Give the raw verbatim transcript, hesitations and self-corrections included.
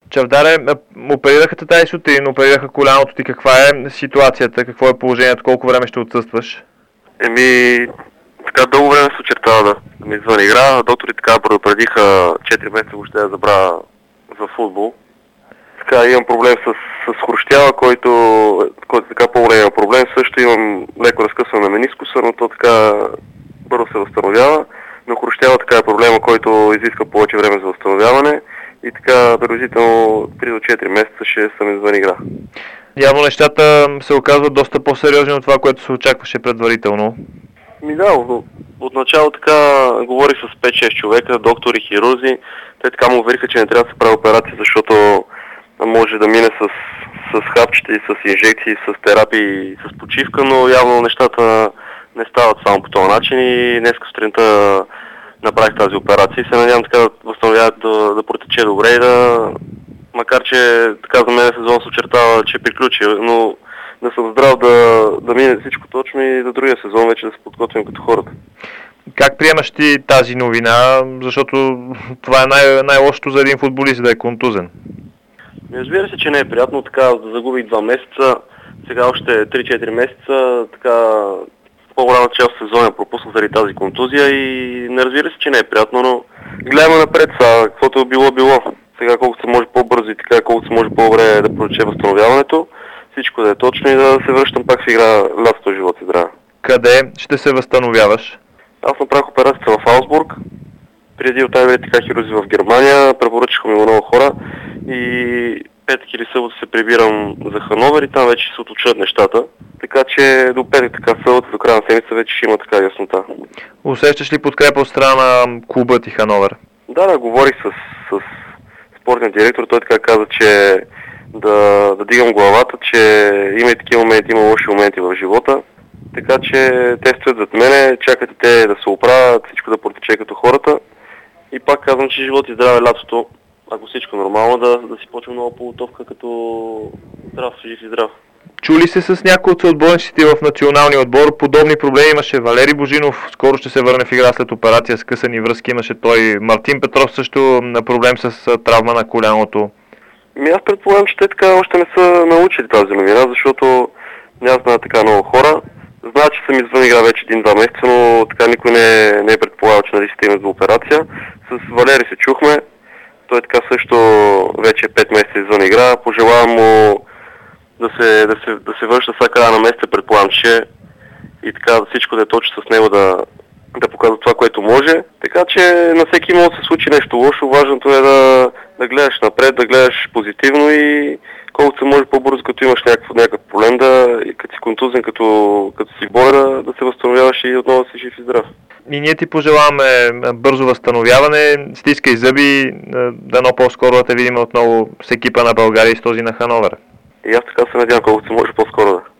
Чавдаре, оперираха те тази сутрин, оперираха коляното ти. Каква е ситуацията? Какво е положението? Колко време ще отсъстваш? Еми, така дълго време се очертава да, да ми извън игра. Доктори така предупредиха четири месеца въобще да забравя за футбол. Така имам проблем с, с хрущява, който, който така по-голям проблем. Също имам леко разкъсване на менискуса, но то така бързо се възстановява. Но хрущява така е проблема, който изиска повече време за възстановяване. И така приблизително три до четири месеца ще съм извън игра. Явно нещата се оказват доста по-сериозни от това, което се очакваше предварително. Ми да, отначало така говорих с пет-шест човека, доктори, хирурзи. Те така му увериха, че не трябва да се прави операция, защото може да мине с, с хапчета и с инжекции, с терапии и с почивка, но явно нещата не стават само по този начин и днес сутринта направих тази операция и се надявам така да възстановяват да, да протече добре и да, макар че така за мен сезон се очертава, че приключи, но да съм здрав, да, да мине всичко точно и за другия сезон вече да се подготвим като хората. Как приемаш ти тази новина, защото това е най- най-лошото за един футболист да е контузен? Разбира се, че не е приятно, така да загубих два месеца, сега още три-четири месеца, така по-голяма част от сезона пропуснах заради тази контузия и не разбира се, че не е приятно, но гледаме напред сега, каквото е било, било. Сега колкото се може по-бързо и така, колкото се може по-добре да протече възстановяването, всичко да е точно и да се връщам пак в игра лятото, живот и здраве. Къде ще се възстановяваш? Аз направих операцията в Аусбург, преди от най така хирузи в Германия, препоръчаха ми много хора и петък или събота се прибирам за Хановер и там вече се уточнят нещата. Така че до петък, така събота, до края на седмица вече ще има така яснота. Усещаш ли подкрепа от страна на клуба ти Хановер? Да, да, говорих с, с спортния директор, той така каза, че да, да дигам главата, че има и такива моменти, има лоши моменти в живота. Така че те стоят зад мене, чакат и те да се оправят, всичко да протече като хората. И пак казвам, че живот и здраве лятото, ако всичко нормално, да, да си почвам нова подготовка като здрав, жив и здрав. Чули се с някои от съотборниците в националния отбор? Подобни проблеми имаше Валери Божинов, скоро ще се върне в игра след операция с късани връзки, имаше той. Мартин Петров също проблем с травма на коляното. Ми аз предполагам, че те така още не са научили тази новина, защото не знаят така много хора. Знаят, че съм извън игра вече един-два месеца, но така никой не, не е предполагал, че нали ще стигне до операция. С Валери се чухме. Той така също вече е пет месеца извън игра. Пожелавам му да се, да се, да се върша всяка края на месеца, предполагам, че и така всичко да е точно с него да, да показва това, което може. Така че на всеки може да се случи нещо лошо. Важното е да, да гледаш напред, да гледаш позитивно и колкото се може по-бързо, като имаш някакъв, някакъв проблем, да, като си контузен, като, като си болен, да, да се възстановяваш и отново да си жив и здрав. И ние ти пожелаваме бързо възстановяване, стискай зъби, дано по-скоро да те видим отново с екипа на България и с този на Хановер. И аз така се надявам, колкото се може по-скоро да.